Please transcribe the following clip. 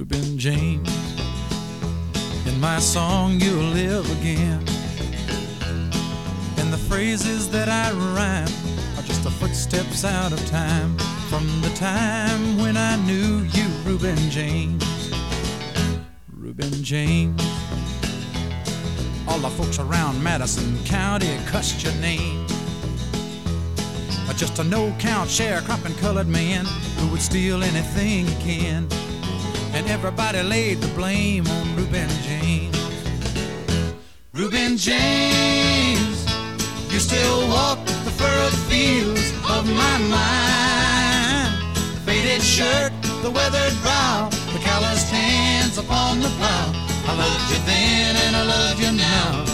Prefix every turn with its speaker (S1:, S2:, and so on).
S1: Reuben James. In my song you'll live again, and the phrases that I rhyme are just the footsteps out of time, from the time when I knew you, Reuben James. Reuben James. All the folks around Madison County cussed your name. Just a no-count sharecropping colored man who would steal anything he can, and everybody laid the blame on Reuben James. Reuben James, you still walk the furrowed fields of my mind. Faded shirt, the weathered brow, the calloused hands upon the plow. I loved you then and I love you now.